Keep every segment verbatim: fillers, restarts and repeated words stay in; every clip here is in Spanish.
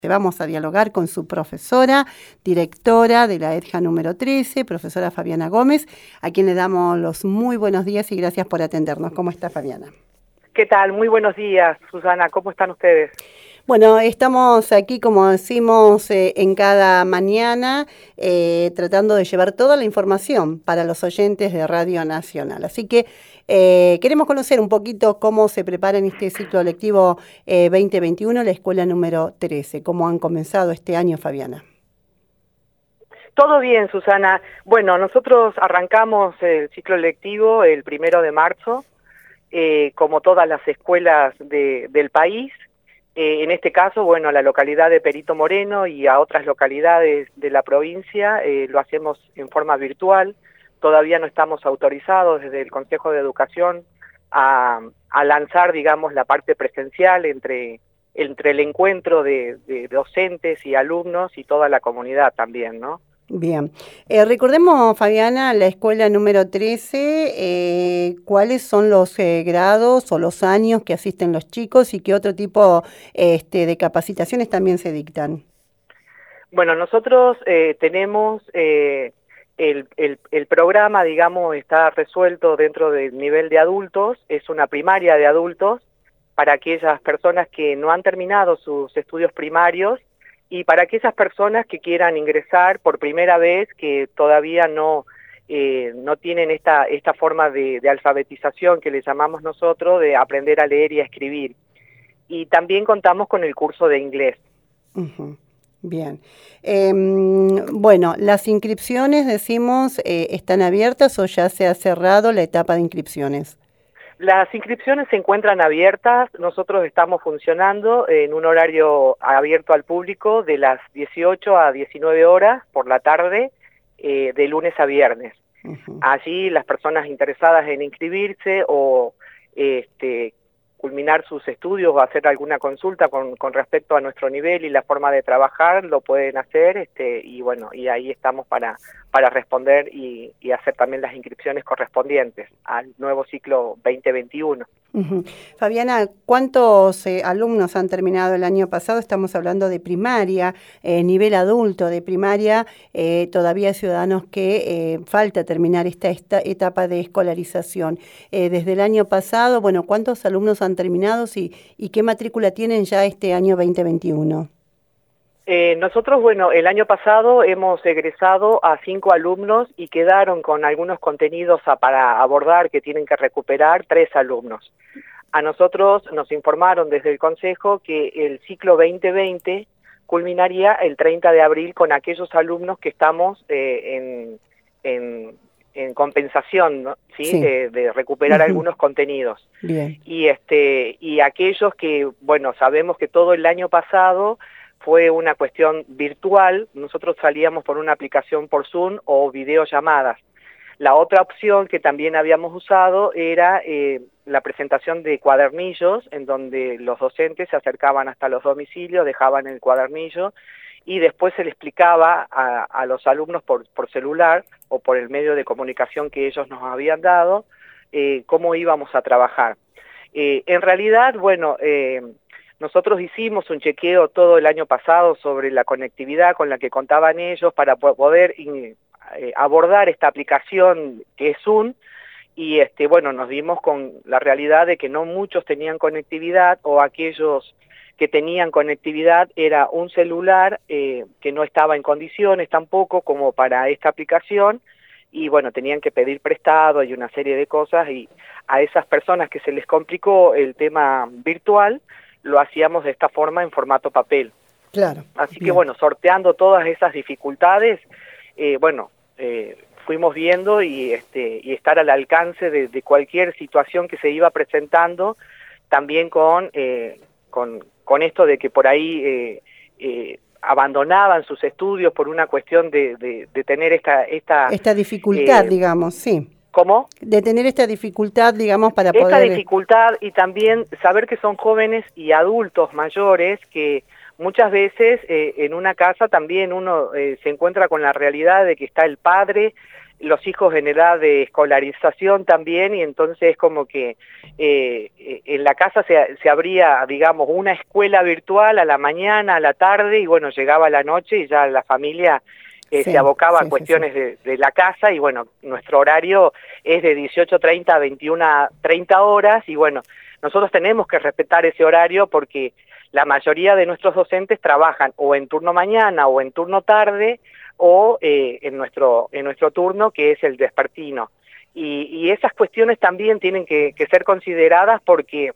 Vamos a dialogar con su profesora, directora de la EDJA número trece, profesora Fabiana Gómez, a quien le damos los muy buenos días y gracias por atendernos. ¿Cómo está, Fabiana? ¿Qué tal? Muy buenos días, Susana. ¿Cómo están ustedes? Bueno, estamos aquí, como decimos, eh, en cada mañana, eh, tratando de llevar toda la información para los oyentes de Radio Nacional. Así que eh, queremos conocer un poquito cómo se prepara en este ciclo lectivo eh, veinte veintiuno, la escuela número trece. ¿Cómo han comenzado este año, Fabiana? Todo bien, Susana. Bueno, nosotros arrancamos el ciclo lectivo el primero de marzo, eh, como todas las escuelas de, del país. Eh, en este caso, bueno, a la localidad de Perito Moreno y a otras localidades de la provincia eh, lo hacemos en forma virtual. Todavía no estamos autorizados desde el Consejo de Educación a, a lanzar, digamos, la parte presencial entre, entre el encuentro de, de docentes y alumnos y toda la comunidad también, ¿no? Bien. Eh, recordemos, Fabiana, la escuela número trece, eh, ¿cuáles son los eh, grados o los años que asisten los chicos y qué otro tipo este, de capacitaciones también se dictan? Bueno, nosotros eh, tenemos eh, el, el, el programa, digamos, está resuelto dentro del nivel de adultos, es una primaria de adultos para aquellas personas que no han terminado sus estudios primarios y para aquellas personas que quieran ingresar por primera vez, que todavía no, eh, no tienen esta, esta forma de, de alfabetización que le llamamos nosotros, de aprender a leer y a escribir. Y también contamos con el curso de inglés. Uh-huh. Bien. Eh, bueno, las inscripciones, decimos, eh, ¿están abiertas o ya se ha cerrado la etapa de inscripciones? Las inscripciones se encuentran abiertas, nosotros estamos funcionando en un horario abierto al público de las dieciocho a diecinueve horas por la tarde, eh, de lunes a viernes. Uh-huh. Allí las personas interesadas en inscribirse o este, culminar sus estudios o hacer alguna consulta con, con respecto a nuestro nivel y la forma de trabajar, lo pueden hacer, este, y bueno, y ahí estamos para, para responder y, y hacer también las inscripciones correspondientes al nuevo ciclo veinte veintiuno. Uh-huh. Fabiana, ¿cuántos eh, alumnos han terminado el año pasado? Estamos hablando de primaria, eh, nivel adulto de primaria, eh, todavía hay ciudadanos que eh, falta terminar esta, esta etapa de escolarización. Eh, desde el año pasado, bueno, ¿cuántos alumnos han terminado y, y qué matrícula tienen ya este año veinte veintiuno? Eh, nosotros, bueno, el año pasado hemos egresado a cinco alumnos y quedaron con algunos contenidos a, para abordar que tienen que recuperar tres alumnos. A nosotros nos informaron desde el Consejo que el ciclo veinte veinte culminaría el treinta de abril con aquellos alumnos que estamos eh, en, en, en compensación, ¿no? ¿Sí? Sí. De, de recuperar uh-huh. algunos contenidos. Bien. Y, este, y aquellos que, bueno, sabemos que todo el año pasado fue una cuestión virtual, nosotros salíamos por una aplicación por Zoom o videollamadas. La otra opción que también habíamos usado era eh, la presentación de cuadernillos, en donde los docentes se acercaban hasta los domicilios, dejaban el cuadernillo y después se le explicaba a, a los alumnos por, por celular o por el medio de comunicación que ellos nos habían dado, eh, cómo íbamos a trabajar. Eh, en realidad, bueno, eh, nosotros hicimos un chequeo todo el año pasado sobre la conectividad con la que contaban ellos para poder eh, abordar esta aplicación que es Zoom y este, bueno, nos dimos con la realidad de que no muchos tenían conectividad o aquellos que tenían conectividad era un celular eh, que no estaba en condiciones tampoco como para esta aplicación y bueno, tenían que pedir prestado y una serie de cosas y a esas personas que se les complicó el tema virtual, lo hacíamos de esta forma en formato papel. Claro. Así Bien. que bueno, sorteando todas esas dificultades, eh, bueno, eh, fuimos viendo y, este, y estar al alcance de, de cualquier situación que se iba presentando, también con, eh, con, con esto de que por ahí eh, eh, abandonaban sus estudios por una cuestión de, de, de tener esta... Esta, esta dificultad, eh, digamos, sí. ¿Cómo? De tener esta dificultad, digamos, para esta poder... Esta dificultad y también saber que son jóvenes y adultos mayores que muchas veces eh, en una casa también uno eh, se encuentra con la realidad de que está el padre, los hijos en edad de escolarización también, y entonces como que eh, en la casa se, se abría, digamos, una escuela virtual a la mañana, a la tarde, y bueno, llegaba la noche y ya la familia eh, Sí, se abocaba sí, a sí, cuestiones sí. de, de la casa, y bueno, nuestro horario es de dieciocho treinta a veintiuna treinta horas, y bueno, nosotros tenemos que respetar ese horario porque la mayoría de nuestros docentes trabajan o en turno mañana o en turno tarde, o eh, en nuestro en nuestro turno, que es el vespertino. Y, y esas cuestiones también tienen que, que ser consideradas porque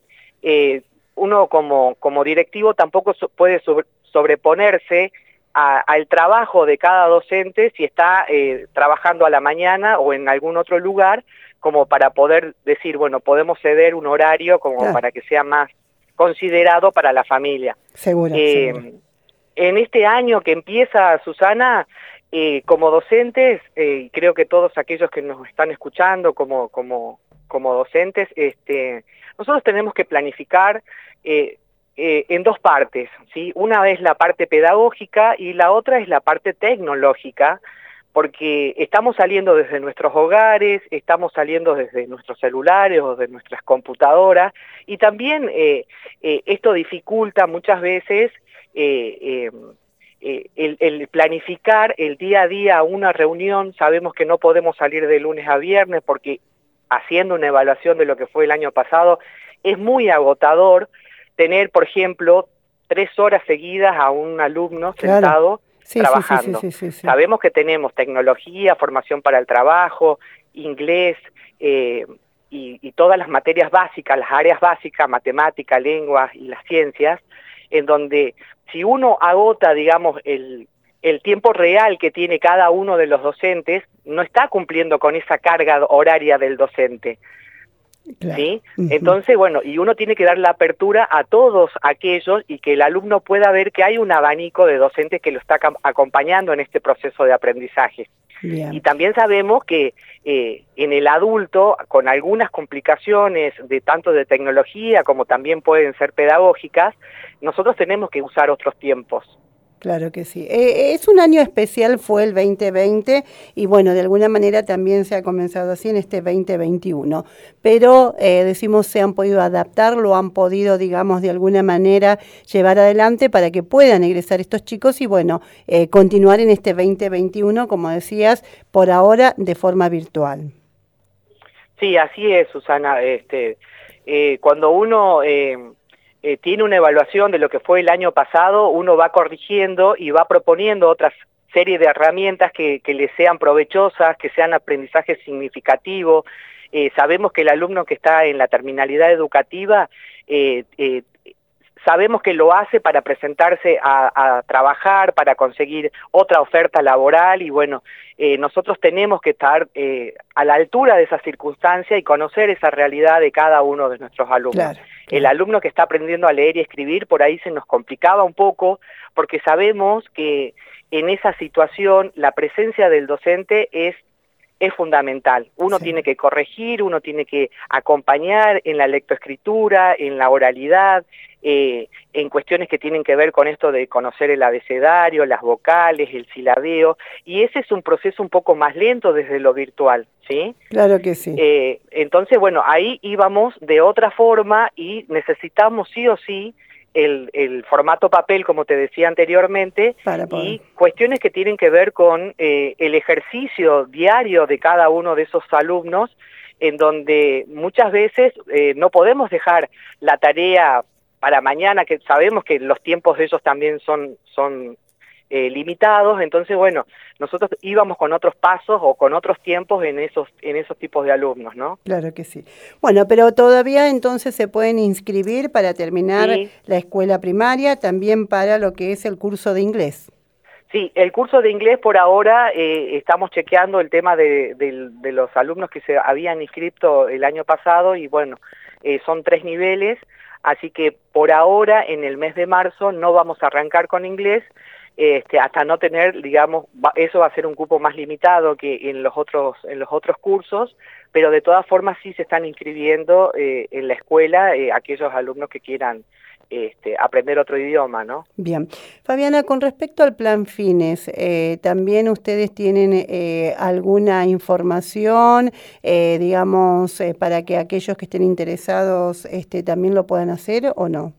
eh, uno como, como directivo tampoco so, puede sobre, sobreponerse a, al trabajo de cada docente si está eh, trabajando a la mañana o en algún otro lugar, como para poder decir, bueno, podemos ceder un horario como Claro, para que sea más considerado para la familia. seguro, seguro. Eh, en este año que empieza, Susana, eh, como docentes, eh, creo que todos aquellos que nos están escuchando como, como, como docentes, este, nosotros tenemos que planificar eh, eh, en dos partes, ¿sí? Una es la parte pedagógica y la otra es la parte tecnológica, porque estamos saliendo desde nuestros hogares, estamos saliendo desde nuestros celulares o de nuestras computadoras, y también eh, eh, esto dificulta muchas veces eh, eh, eh, el, el planificar el día a día una reunión. Sabemos que no podemos salir de lunes a viernes porque, haciendo una evaluación de lo que fue el año pasado, es muy agotador tener, por ejemplo, tres horas seguidas a un alumno Claro. sentado Sí, sí, sí, sí, trabajando. sí, sí, sí. Sabemos que tenemos tecnología, formación para el trabajo, inglés, eh, y, y todas las materias básicas, las áreas básicas, matemática, lenguas y las ciencias, en donde si uno agota, digamos, el, el tiempo real que tiene cada uno de los docentes, no está cumpliendo con esa carga horaria del docente. Claro. ¿Sí? Ujú. Entonces, bueno, y uno tiene que dar la apertura a todos aquellos y que el alumno pueda ver que hay un abanico de docentes que lo está acompañando en este proceso de aprendizaje. Y Bien. también sabemos que eh, en el adulto, con algunas complicaciones de tanto de tecnología como también pueden ser pedagógicas, nosotros tenemos que usar otros tiempos. Claro que sí. Eh, es un año especial, fue el veinte veinte, y bueno, de alguna manera también se ha comenzado así en este veinte veintiuno. Pero eh, decimos, se han podido adaptar, lo han podido, digamos, de alguna manera llevar adelante para que puedan egresar estos chicos y bueno, eh, continuar en este veinte veintiuno, como decías, por ahora de forma virtual. Sí, así es, Susana. Este, eh, cuando uno eh, eh, tiene una evaluación de lo que fue el año pasado, uno va corrigiendo y va proponiendo otras serie de herramientas que, que le sean provechosas, que sean aprendizaje significativo. Eh, sabemos que el alumno que está en la terminalidad educativa eh, eh, sabemos que lo hace para presentarse a, a trabajar, para conseguir otra oferta laboral, y bueno, eh, nosotros tenemos que estar eh, a la altura de esa circunstancia y conocer esa realidad de cada uno de nuestros alumnos. Claro, El claro. alumno que está aprendiendo a leer y escribir, por ahí se nos complicaba un poco, porque sabemos que en esa situación la presencia del docente es es fundamental. Uno Sí. tiene que corregir, uno tiene que acompañar en la lectoescritura, en la oralidad, eh, en cuestiones que tienen que ver con esto de conocer el abecedario, las vocales, el silabeo, y ese es un proceso un poco más lento desde lo virtual, ¿sí? Claro que sí. Eh, entonces, bueno, ahí íbamos de otra forma y necesitamos sí o sí el, el formato papel, como te decía anteriormente, Para poder. y cuestiones que tienen que ver con eh, el ejercicio diario de cada uno de esos alumnos, en donde muchas veces eh, no podemos dejar la tarea para mañana, que sabemos que los tiempos de ellos también son, son eh, limitados. Entonces, bueno, nosotros íbamos con otros pasos o con otros tiempos en esos, en esos tipos de alumnos, ¿no? Claro que sí. Bueno, pero todavía entonces se pueden inscribir para terminar Sí. la escuela primaria, también para lo que es el curso de inglés. Sí, el curso de inglés por ahora eh, estamos chequeando el tema de, de, de los alumnos que se habían inscrito el año pasado, y bueno, eh, son tres niveles, así que por ahora en el mes de marzo no vamos a arrancar con inglés, este, hasta no tener, digamos, va, eso va a ser un cupo más limitado que en los otros, en los otros cursos, pero de todas formas sí se están inscribiendo eh, en la escuela eh, aquellos alumnos que quieran este, aprender otro idioma, ¿no? Bien. Fabiana, con respecto al plan Fines, eh, ¿también ustedes tienen eh, alguna información, eh, digamos, eh, para que aquellos que estén interesados este, también lo puedan hacer o no?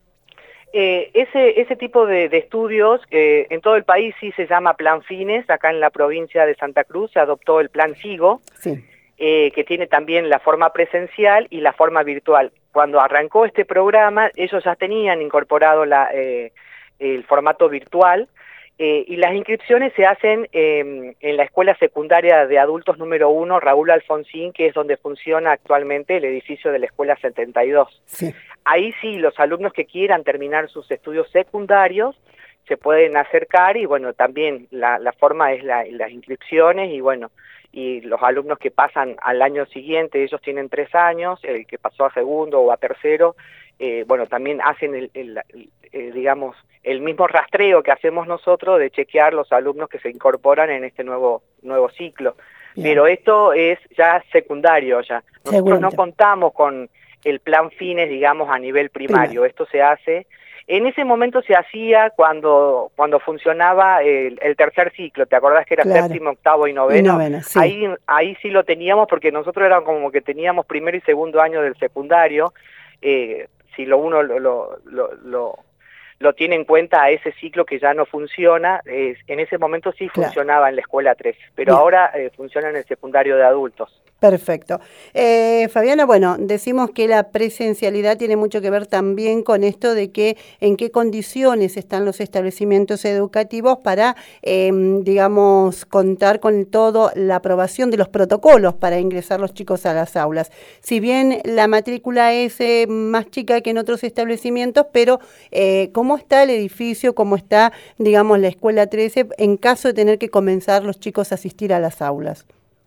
Eh, ese, ese tipo de, de estudios, eh, en todo el país sí se llama Plan Fines, acá en la provincia de Santa Cruz se adoptó el Plan Sigo, Sí. eh, que tiene también la forma presencial y la forma virtual. Cuando arrancó este programa, ellos ya tenían incorporado la, eh, el formato virtual, eh, y las inscripciones se hacen eh, en la Escuela Secundaria de Adultos número uno, Raúl Alfonsín, que es donde funciona actualmente el edificio de la Escuela setenta y dos. Sí. Ahí sí, los alumnos que quieran terminar sus estudios secundarios se pueden acercar y bueno, también la, la forma es la, las inscripciones y bueno, y los alumnos que pasan al año siguiente, ellos tienen tres años, el que pasó a segundo o a tercero, eh, bueno, también hacen el, el, el, el, digamos, el mismo rastreo que hacemos nosotros de chequear los alumnos que se incorporan en este nuevo, nuevo ciclo. Bien. Pero esto es ya secundario ya. Nosotros Segundo. no contamos con el plan Fines, digamos, a nivel primario. Primario. Esto se hace, en ese momento se hacía cuando cuando funcionaba el, el tercer ciclo, ¿te acordás que era claro. séptimo, octavo y noveno? Y noveno sí. Ahí, ahí sí lo teníamos porque nosotros éramos como que teníamos primer y segundo año del secundario, eh, si lo uno lo, lo, lo, lo, lo tiene en cuenta a ese ciclo que ya no funciona, eh, en ese momento sí claro. funcionaba en la escuela tres, pero Bien. ahora eh, funciona en el secundario de adultos. Perfecto. Eh, Fabiana, bueno, decimos que la presencialidad tiene mucho que ver también con esto de que en qué condiciones están los establecimientos educativos para, eh, digamos, contar con todo la aprobación de los protocolos para ingresar los chicos a las aulas. Si bien la matrícula es eh, más chica que en otros establecimientos, pero eh, ¿cómo está el edificio, cómo está, digamos, la escuela trece en caso de tener que comenzar los chicos a asistir a las aulas?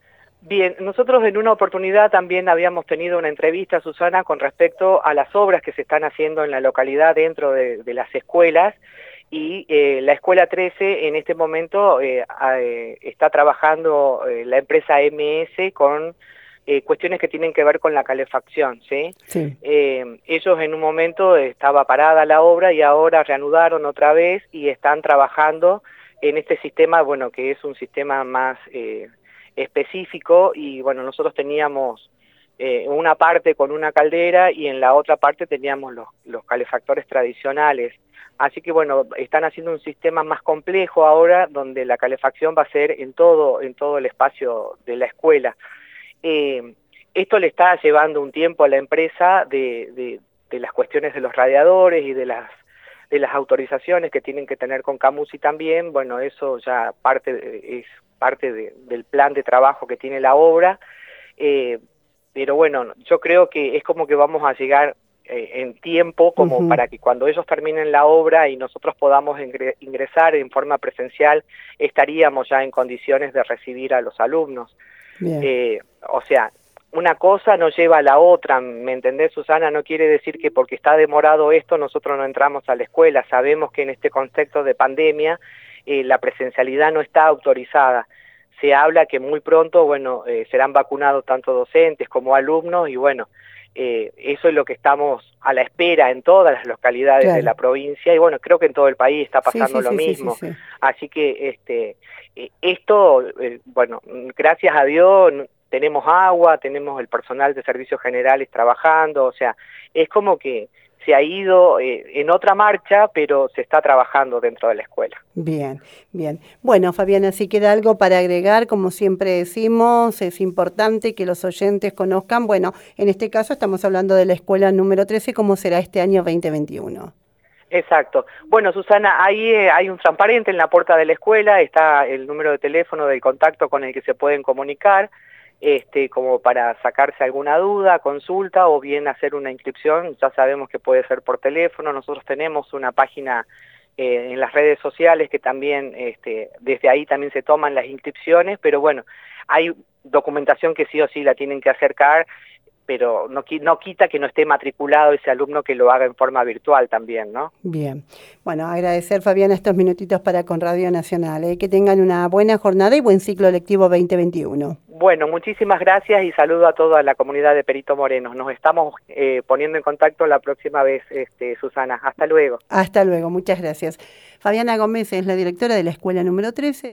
Bien, nosotros en una oportunidad también habíamos tenido una entrevista, Susana, con respecto a las obras que se están haciendo en la localidad dentro de, de las escuelas y eh, la escuela trece en este momento eh, eh, está trabajando eh, la empresa M S con eh, cuestiones que tienen que ver con la calefacción, ¿sí? Sí. Eh, ellos en un momento estaba parada la obra y ahora reanudaron otra vez y están trabajando en este sistema, bueno, que es un sistema más Eh, específico y bueno, nosotros teníamos eh, una parte con una caldera y en la otra parte teníamos los, los calefactores tradicionales. Así que bueno, están haciendo un sistema más complejo ahora donde la calefacción va a ser en todo, en todo el espacio de la escuela. Eh, esto le está llevando un tiempo a la empresa de, de, de las cuestiones de los radiadores y de las de las autorizaciones que tienen que tener con Camusi también. Bueno, eso ya parte de, es parte de, del plan de trabajo que tiene la obra, eh, pero bueno, yo creo que es como que vamos a llegar eh, en tiempo como uh-huh. para que cuando ellos terminen la obra y nosotros podamos ingre ingresar en forma presencial, estaríamos ya en condiciones de recibir a los alumnos. Eh, o sea, una cosa no lleva a la otra, ¿me entendés, Susana? No quiere decir que porque está demorado esto nosotros no entramos a la escuela. Sabemos que en este contexto de pandemia eh, la presencialidad no está autorizada. Se habla que muy pronto, bueno, eh, serán vacunados tanto docentes como alumnos y bueno, eh, eso es lo que estamos a la espera en todas las localidades claro. de la provincia y bueno, creo que en todo el país está pasando sí, sí, lo sí, mismo. Sí, sí, sí. Así que este, eh, esto, eh, bueno, gracias a Dios tenemos agua, tenemos el personal de servicios generales trabajando, o sea, es como que se ha ido eh, en otra marcha, pero se está trabajando dentro de la escuela. Bien, bien. Bueno, Fabiana, si queda algo para agregar, como siempre decimos, es importante que los oyentes conozcan, bueno, en este caso estamos hablando de la escuela número trece, ¿cómo será este año veinte veintiuno? Exacto. Bueno, Susana, ahí eh, hay un transparente en la puerta de la escuela, está el número de teléfono del contacto con el que se pueden comunicar, Este, como para sacarse alguna duda, consulta o bien hacer una inscripción. Ya sabemos que puede ser por teléfono. Nosotros tenemos una página eh, en las redes sociales que también, este, desde ahí también se toman las inscripciones, pero bueno, hay documentación que sí o sí la tienen que acercar. pero no, no quita que no esté matriculado ese alumno que lo haga en forma virtual también, ¿no? Bien. Bueno, agradecer, Fabiana, estos minutitos para con Radio Nacional. ¿eh? Que tengan una buena jornada y buen ciclo lectivo veinte veintiuno. Bueno, muchísimas gracias y saludo a toda la comunidad de Perito Moreno. Nos estamos eh, poniendo en contacto la próxima vez, este, Susana. Hasta luego. Hasta luego, muchas gracias. Fabiana Gómez es la directora de la escuela número trece.